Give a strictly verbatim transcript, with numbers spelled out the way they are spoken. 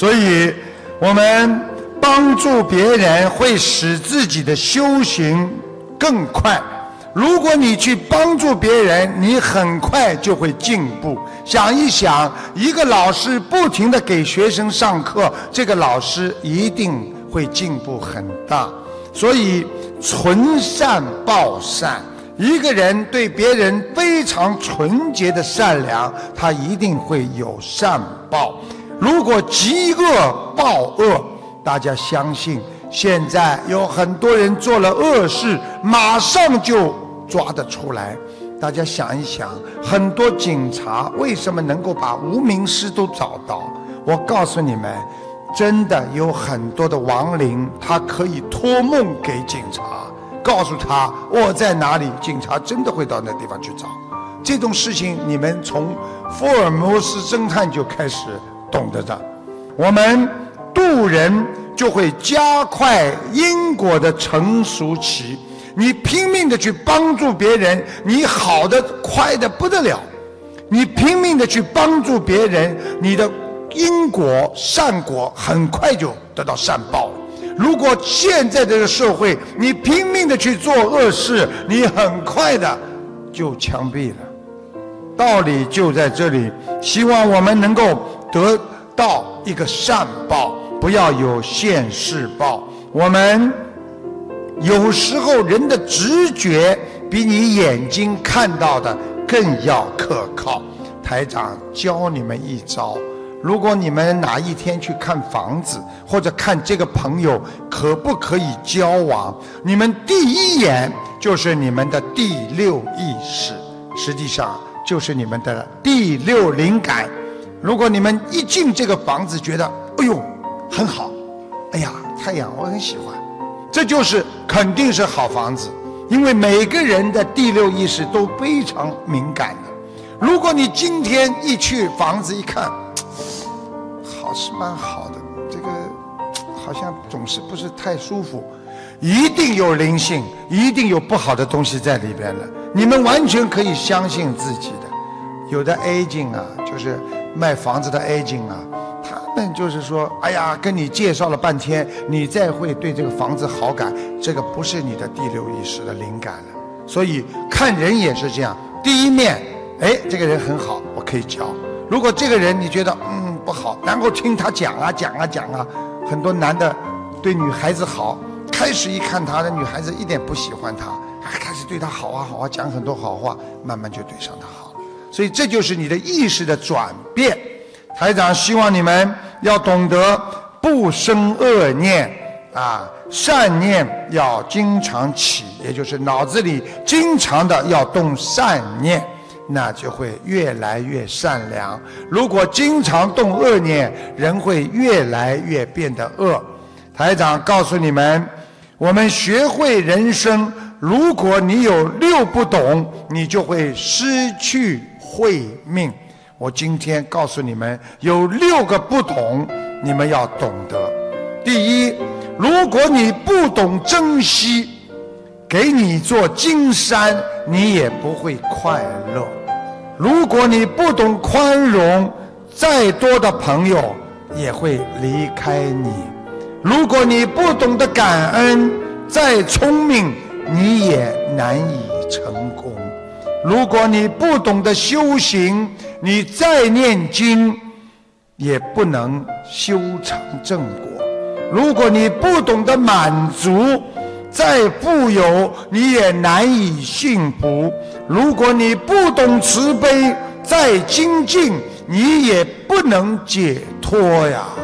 所以我们帮助别人会使自己的修行更快。如果你去帮助别人，你很快就会进步。想一想，一个老师不停地给学生上课，这个老师一定会进步很大。所以存善报善，一个人对别人非常纯洁的善良，他一定会有善报。如果积恶报恶，大家相信现在有很多人做了恶事，马上就抓得出来。大家想一想，很多警察为什么能够把无名尸都找到？我告诉你们，真的有很多的亡灵，他可以托梦给警察，告诉他我在哪里，警察真的会到那地方去找。这种事情你们从福尔摩斯侦探就开始懂得的。我们渡人就会加快因果的成熟期。你拼命的去帮助别人，你好的快的不得了。你拼命的去帮助别人，你的因果善果很快就得到善报了。如果现在这个社会你拼命的去做恶事，你很快的就枪毙了。道理就在这里，希望我们能够得到一个善报，不要有现世报。我们有时候人的直觉比你眼睛看到的更要可靠。台长教你们一招，如果你们哪一天去看房子，或者看这个朋友可不可以交往，你们第一眼就是你们的第六意识，实际上就是你们的第六灵感。如果你们一进这个房子觉得哎呦很好，哎呀太阳我很喜欢，这就是肯定是好房子。因为每个人的第六意识都非常敏感的。如果你今天一去房子一看，好是蛮好的，这个好像总是不是太舒服，一定有灵性，一定有不好的东西在里边的。你们完全可以相信自己的。有的 agent 啊，就是卖房子的 agent 啊，他们就是说，哎呀，跟你介绍了半天，你再会对这个房子好感，这个不是你的第六意识的灵感了。所以看人也是这样，第一面，哎，这个人很好，我可以交。如果这个人你觉得嗯不好，然后听他讲啊讲啊讲啊，很多男的对女孩子好，开始一看他的女孩子一点不喜欢他，还开始对他好啊好啊，讲很多好话，慢慢就对上他好了。所以这就是你的意识的转变。台长希望你们要懂得不生恶念啊，善念要经常起，也就是脑子里经常的要动善念，那就会越来越善良。如果经常动恶念，人会越来越变得恶。台长告诉你们，我们学会人生，如果你有六不懂，你就会失去慧命。我今天告诉你们，有六个不懂，你们要懂得。第一，如果你不懂珍惜，给你做金山，你也不会快乐。如果你不懂宽容，再多的朋友也会离开你。如果你不懂得感恩，再聪明你也难以成功。如果你不懂得修行，你再念经也不能修成正果。如果你不懂得满足，再富有你也难以幸福。如果你不懂慈悲，再精进你也不能解脱呀。